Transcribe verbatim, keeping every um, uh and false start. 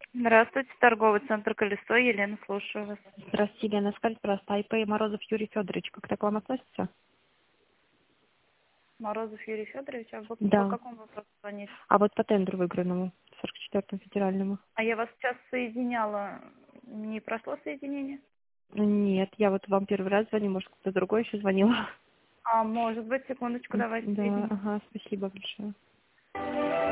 Здравствуйте, торговый центр «Колесо». Елена, слушаю вас. Здравствуйте, Елена. Скажите, пожалуйста, ай пи Морозов Юрий Федорович, как-то к вам относится? Морозов Юрий Федорович, а вы по Да. какому вопросу звоните? А вот по тендеру выигранному, сорок четвёртому федеральному. А я вас сейчас соединяла. Не прошло соединение? Нет, я вот вам первый раз звоню, может, кто-то другой еще звонил. А, может быть, секундочку, давайте Да, соединим. ага, спасибо большое.